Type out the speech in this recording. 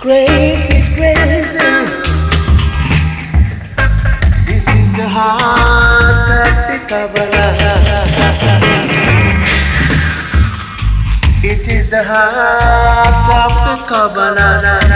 Crazy, crazy. This is the heart of the Kabbalah. It is the heart of the Kabbalah.